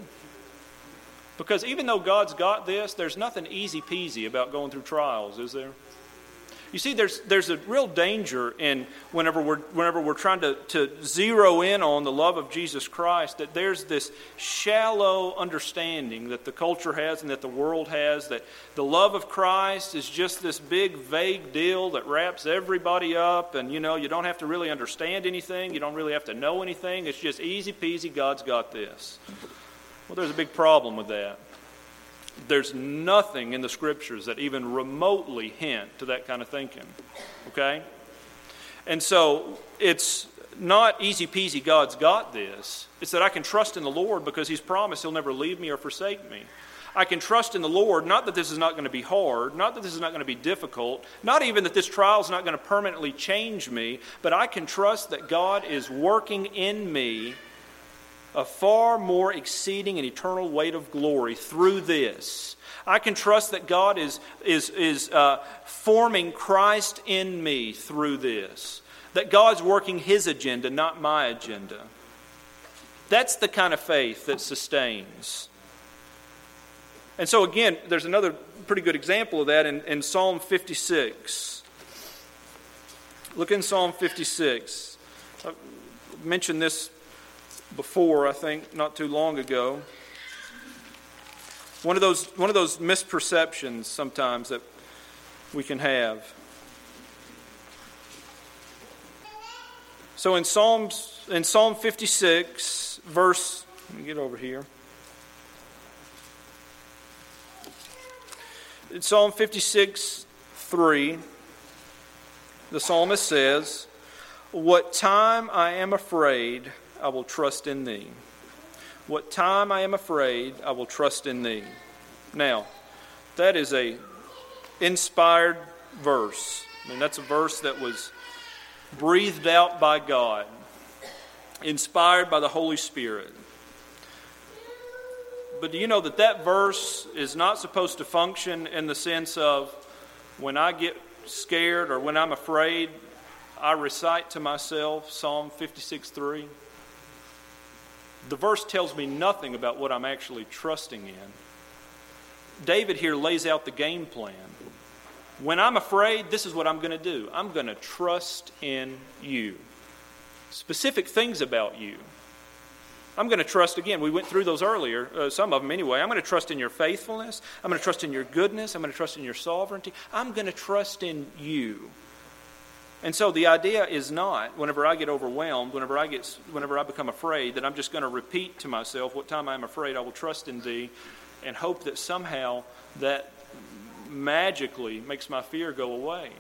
Because even though God's got this, there's nothing easy peasy about going through trials, is there? You see, there's there's a real danger in whenever we're whenever we're trying to, to zero in on the love of Jesus Christ, that there's this shallow understanding that the culture has and that the world has, that the love of Christ is just this big vague deal that wraps everybody up, and you know, you don't have to really understand anything, you don't really have to know anything, it's just easy peasy, God's got this. Well, there's a big problem with that. There's nothing in the Scriptures that even remotely hint to that kind of thinking. Okay? And so it's not easy peasy, God's got this. It's that I can trust in the Lord because He's promised He'll never leave me or forsake me. I can trust in the Lord, not that this is not going to be hard, not that this is not going to be difficult, not even that this trial is not going to permanently change me, but I can trust that God is working in me a far more exceeding and eternal weight of glory through this. I can trust that God is, is, is uh, forming Christ in me through this. That God's working His agenda, not my agenda. That's the kind of faith that sustains. And so again, there's another pretty good example of that in, in Psalm fifty-six. Look in Psalm fifty-six. I mentioned this before, I think, not too long ago. One of those one of those misperceptions sometimes that we can have. So in Psalms, in Psalm fifty-six, verse, let me get over here. In Psalm fifty-six, three, the psalmist says, "What time I am afraid, I will trust in thee. What time I am afraid, I will trust in thee." Now, that is a inspired verse. I mean, that's a verse that was breathed out by God, inspired by the Holy Spirit. But do you know that that verse is not supposed to function in the sense of when I get scared or when I'm afraid, I recite to myself Psalm fifty-six three? The verse tells me nothing about what I'm actually trusting in. David here lays out the game plan. When I'm afraid, this is what I'm going to do. I'm going to trust in you. Specific things about you. I'm going to trust, again, we went through those earlier, uh, some of them anyway. I'm going to trust in your faithfulness. I'm going to trust in your goodness. I'm going to trust in your sovereignty. I'm going to trust in you. And so the idea is not, whenever I get overwhelmed, whenever I get, whenever I become afraid, that I'm just going to repeat to myself, "What time I am afraid, I will trust in thee," and hope that somehow that magically makes my fear go away.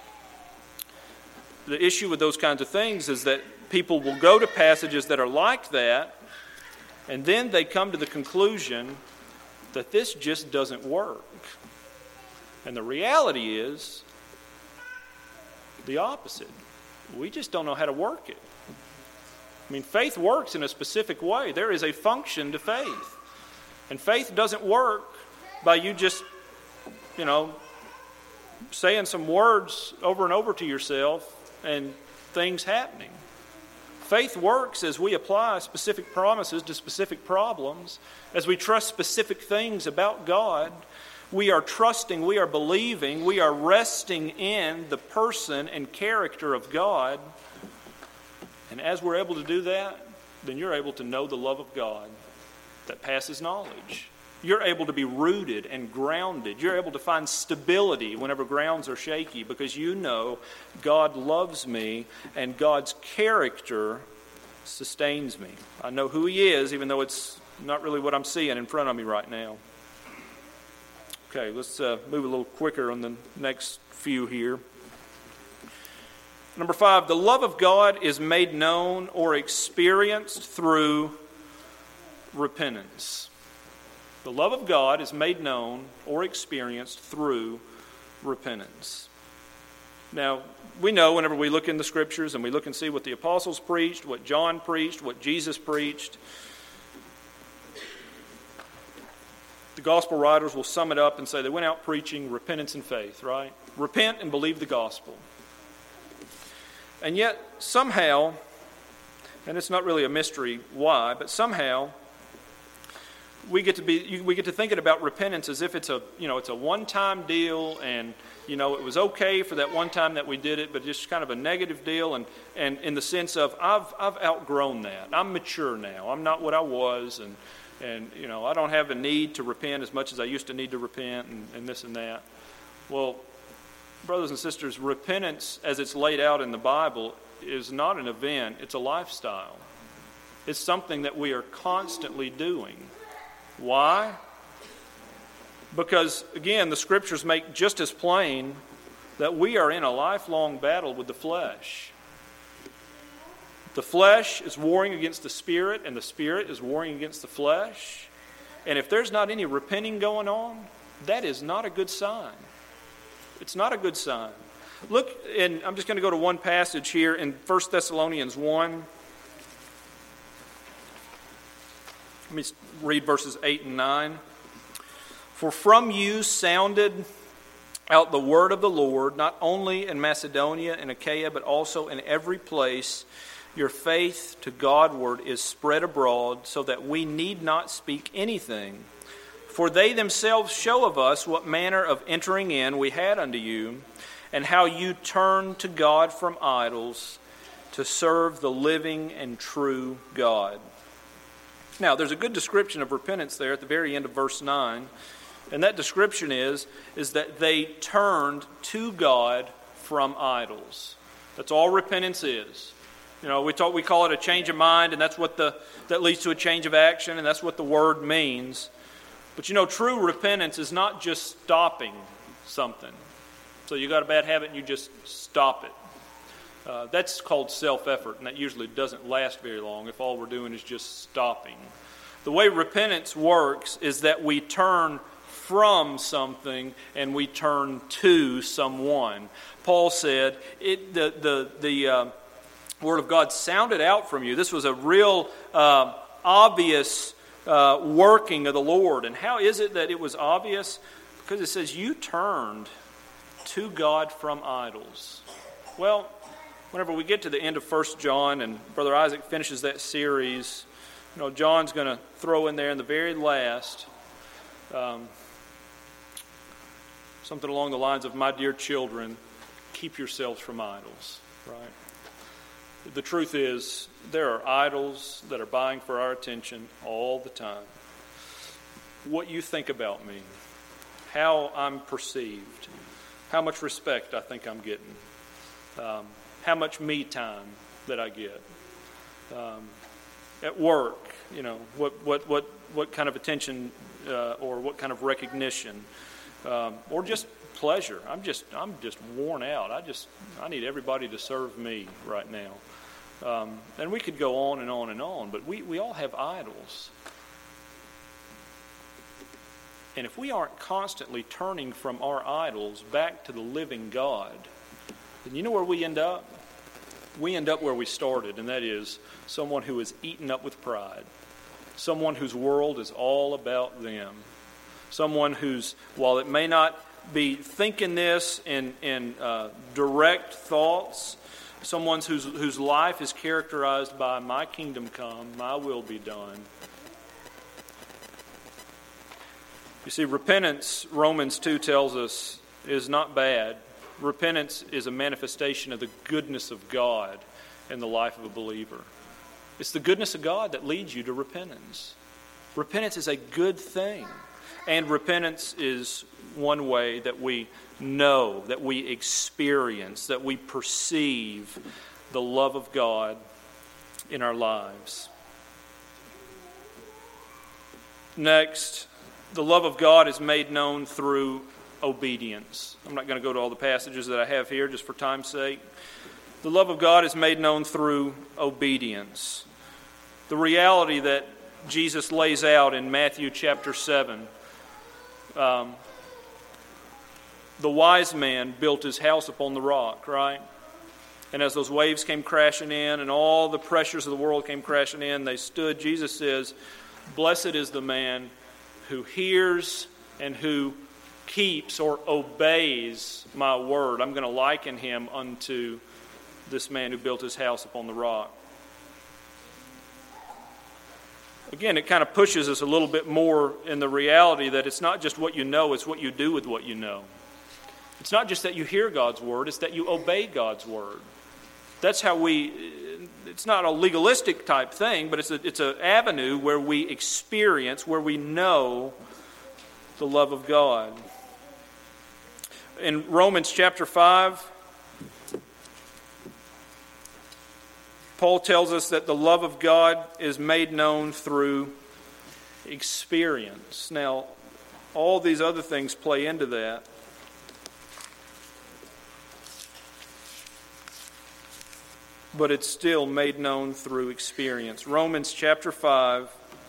The issue with those kinds of things is that people will go to passages that are like that, and then they come to the conclusion that this just doesn't work. And the reality is the opposite. We just don't know how to work it. I mean, faith works in a specific way. There is a function to faith. And faith doesn't work by you just, you know, saying some words over and over to yourself and things happening. Faith works as we apply specific promises to specific problems, as we trust specific things about God. We are trusting, we are believing, we are resting in the person and character of God. And as we're able to do that, then you're able to know the love of God that passes knowledge. You're able to be rooted and grounded. You're able to find stability whenever grounds are shaky because you know God loves me and God's character sustains me. I know who He is, even though it's not really what I'm seeing in front of me right now. Okay, let's uh, move a little quicker on the next few here. Number five, the love of God is made known or experienced through repentance. The love of God is made known or experienced through repentance. Now, we know whenever we look in the Scriptures and we look and see what the apostles preached, what John preached, what Jesus preached, the gospel writers will sum it up and say they went out preaching repentance and faith, right? Repent and believe the gospel. And yet, somehow, and it's not really a mystery why, but somehow we get to be we get to thinking about repentance as if it's a you know it's a one-time deal, and you know it was okay for that one time that we did it, but just kind of a negative deal, and and in the sense of I've I've outgrown that. I'm mature now. I'm not what I was, and and you know I don't have a need to repent as much as I used to need to repent, and, and this and that. Well, brothers and sisters, repentance as it's laid out in the Bible is not an event, it's a lifestyle. It's something that we are constantly doing. Why? Because, again, the Scriptures make just as plain that we are in a lifelong battle with the flesh. The flesh is warring against the Spirit, and the Spirit is warring against the flesh. And if there's not any repenting going on, that is not a good sign. It's not a good sign. Look, and I'm just going to go to one passage here in First Thessalonians one. Let me read verses eight and nine. For from you sounded out the word of the Lord, not only in Macedonia and Achaia, but also in every place. Your faith to Godward is spread abroad, so that we need not speak anything. For they themselves show of us what manner of entering in we had unto you, and how you turned to God from idols to serve the living and true God. Now, there's a good description of repentance there at the very end of verse nine. And that description is, is that they turned to God from idols. That's all repentance is. You know, we talk, we call it a change of mind, and that's what the that leads to a change of action, and that's what the word means. But you know, true repentance is not just stopping something. So you got a bad habit and you just stop it. Uh, that's called self-effort, and that usually doesn't last very long if all we're doing is just stopping. The way repentance works is that we turn from something and we turn to someone. Paul said, it, the the the uh, Word of God sounded out from you. This was a real uh, obvious uh, working of the Lord. And how is it that it was obvious? Because it says, you turned to God from idols. Well, whenever we get to the end of First John and Brother Isaac finishes that series, you know, John's going to throw in there in the very last um, something along the lines of, my dear children, keep yourselves from idols, right? The truth is, there are idols that are vying for our attention all the time. What you think about me, how I'm perceived, how much respect I think I'm getting, um, how much me time that I get. Um, at work, you know, what what what what kind of attention uh, or what kind of recognition, um, or just pleasure. I'm just I'm just worn out. I just I need everybody to serve me right now. Um, and we could go on and on and on, but we, we all have idols. And if we aren't constantly turning from our idols back to the living God, then you know where we end up? We end up where we started, and that is someone who is eaten up with pride. Someone whose world is all about them. Someone who's, while it may not be thinking this in, in uh, direct thoughts, someone whose, whose life is characterized by my kingdom come, my will be done. You see, repentance, Romans two tells us, is not bad. Repentance is a manifestation of the goodness of God in the life of a believer. It's the goodness of God that leads you to repentance. Repentance is a good thing. And repentance is one way that we know, that we experience, that we perceive the love of God in our lives. Next, the love of God is made known through obedience. I'm not going to go to all the passages that I have here just for time's sake. The love of God is made known through obedience. The reality that Jesus lays out in Matthew chapter seven. Um, the wise man built his house upon the rock, right? And as those waves came crashing in and all the pressures of the world came crashing in, they stood. Jesus says, blessed is the man who hears and who keeps or obeys my word. I'm going to liken him unto this man who built his house upon the rock. Again, it kind of pushes us a little bit more in the reality that it's not just what you know, it's what you do with what you know. It's not just that you hear God's word, it's that you obey God's word. That's how we, it's not a legalistic type thing, but it's a, it's an avenue where we experience, where we know the love of God. In Romans chapter five, Paul tells us that the love of God is made known through experience. Now, all these other things play into that. But it's still made known through experience. Romans chapter five,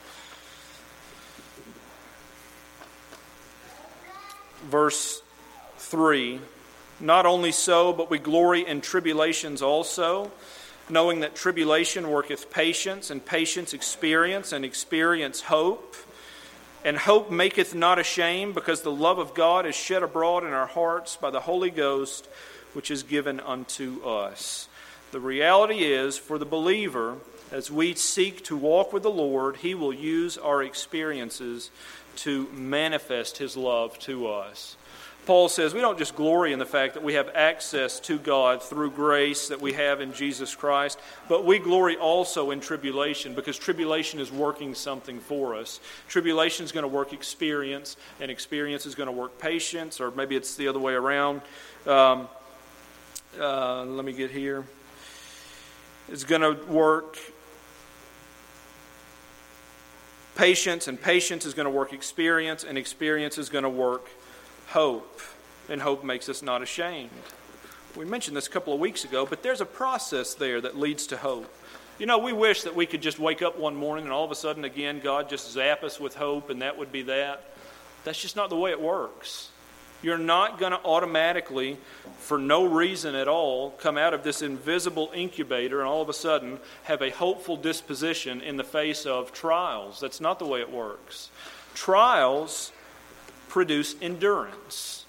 verse three. Not only so, but we glory in tribulations also, knowing that tribulation worketh patience, and patience experience, and experience hope. And hope maketh not ashamed, because the love of God is shed abroad in our hearts by the Holy Ghost, which is given unto us. The reality is, for the believer, as we seek to walk with the Lord, He will use our experiences to manifest His love to us. Paul says we don't just glory in the fact that we have access to God through grace that we have in Jesus Christ, but we glory also in tribulation, because tribulation is working something for us. Tribulation is going to work experience, and experience is going to work patience, or maybe it's the other way around. Um, uh, let me get here. is going to work patience, and patience is going to work experience, and experience is going to work hope. And hope makes us not ashamed. We mentioned this a couple of weeks ago, but there's a process there that leads to hope. You know, we wish that we could just wake up one morning and all of a sudden, again, God just zap us with hope and that would be that. That's just not the way it works. You're not going to automatically, for no reason at all, come out of this invisible incubator and all of a sudden have a hopeful disposition in the face of trials. That's not the way it works. Trials produce endurance.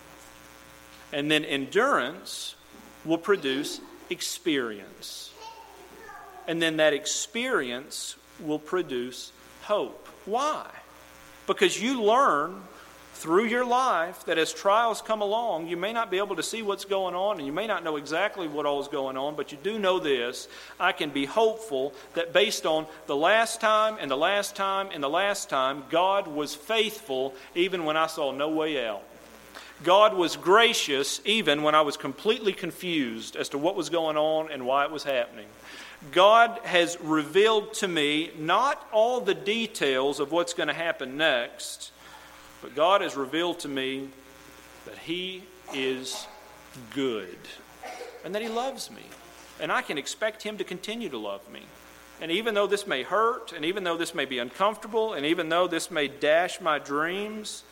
And then endurance will produce experience. And then that experience will produce hope. Why? Because you learn through your life that as trials come along, you may not be able to see what's going on and you may not know exactly what all is going on, but you do know this: I can be hopeful that based on the last time and the last time and the last time, God was faithful even when I saw no way out. God was gracious even when I was completely confused as to what was going on and why it was happening. God has revealed to me not all the details of what's going to happen next, but God has revealed to me that He is good and that He loves me. And I can expect Him to continue to love me. And even though this may hurt, and even though this may be uncomfortable, and even though this may dash my dreams,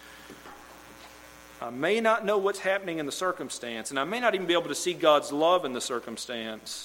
I may not know what's happening in the circumstance, and I may not even be able to see God's love in the circumstance,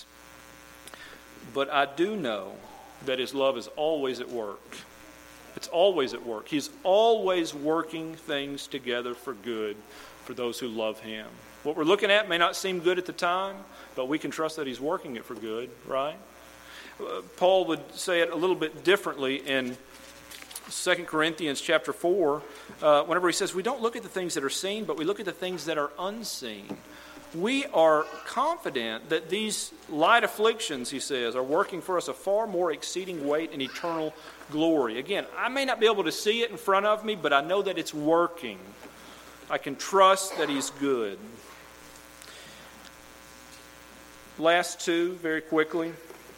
but I do know that His love is always at work. It's always at work. He's always working things together for good for those who love Him. What we're looking at may not seem good at the time, but we can trust that He's working it for good, right? Uh, Paul would say it a little bit differently in Second Corinthians chapter four, uh, whenever he says, we don't look at the things that are seen, but we look at the things that are unseen. We are confident that these light afflictions, he says, are working for us a far more exceeding weight and eternal glory. Again, I may not be able to see it in front of me, but I know that it's working. I can trust that He's good. Last two, very quickly.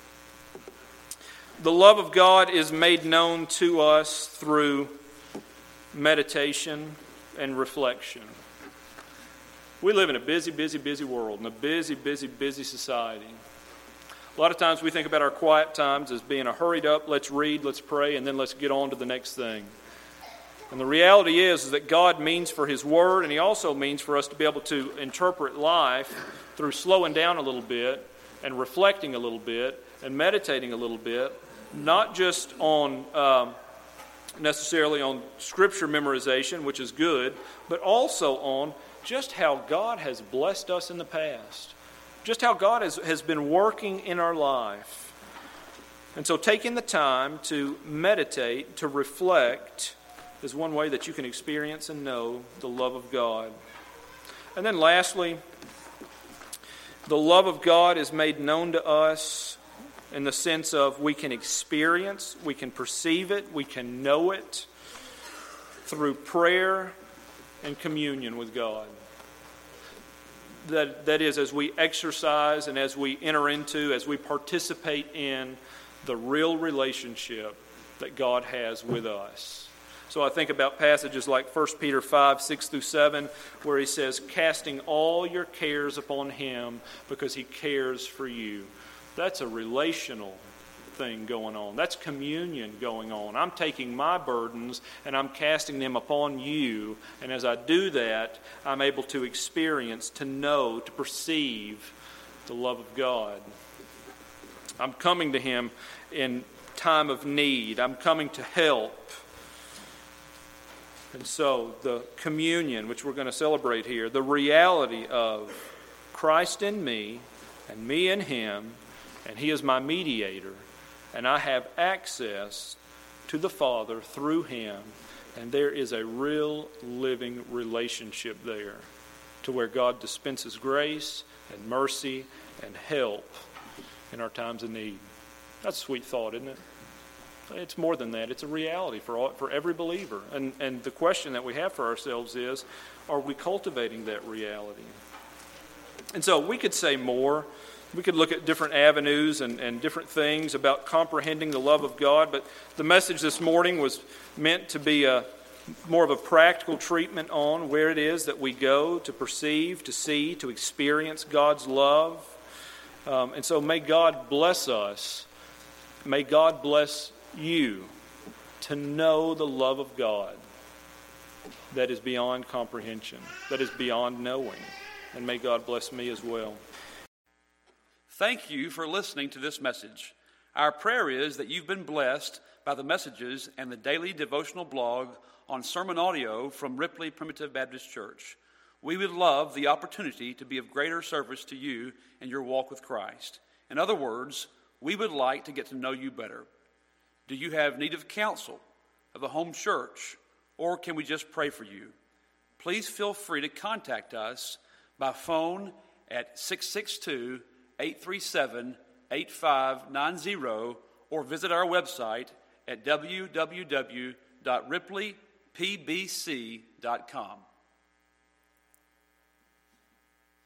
The love of God is made known to us through meditation and reflection. We live in a busy, busy, busy world, in a busy, busy, busy society. A lot of times we think about our quiet times as being a hurried up, let's read, let's pray, and then let's get on to the next thing. And the reality is, is that God means for His Word, and He also means for us to be able to interpret life through slowing down a little bit and reflecting a little bit and meditating a little bit, not just on um, necessarily on Scripture memorization, which is good, but also on just how God has blessed us in the past. Just how God has, has been working in our life. And so taking the time to meditate, to reflect, is one way that you can experience and know the love of God. And then lastly, the love of God is made known to us in the sense of we can experience, we can perceive it, we can know it through prayer and communion with God. That, that is, as we exercise and as we enter into, as we participate in the real relationship that God has with us. So I think about passages like First Peter five, six through seven, where he says, casting all your cares upon Him because He cares for you. That's a relational thing going on. That's communion going on. I'm taking my burdens and I'm casting them upon you. And as I do that, I'm able to experience, to know, to perceive the love of God. I'm coming to Him in time of need. I'm coming to help. And so the communion, which we're going to celebrate here, the reality of Christ in me and me in Him, and He is my mediator, and I have access to the Father through Him, and there is a real living relationship there to where God dispenses grace and mercy and help in our times of need. That's a sweet thought, isn't it? It's more than that. It's a reality for all, for every believer. And, and the question that we have for ourselves is, are we cultivating that reality? And so we could say more, We could look at different avenues and, and different things about comprehending the love of God, but the message this morning was meant to be a more of a practical treatment on where it is that we go to perceive, to see, to experience God's love. Um, and so may God bless us. May God bless you to know the love of God that is beyond comprehension, that is beyond knowing. And may God bless me as well. Thank you for listening to this message. Our prayer is that you've been blessed by the messages and the daily devotional blog on sermon audio from Ripley Primitive Baptist Church. We would love the opportunity to be of greater service to you in your walk with Christ. In other words, we would like to get to know you better. Do you have need of counsel, of a home church, or can we just pray for you? Please feel free to contact us by phone at six six two, eight three seven, eight five nine zero or visit our website at w w w dot ripley p b c dot com.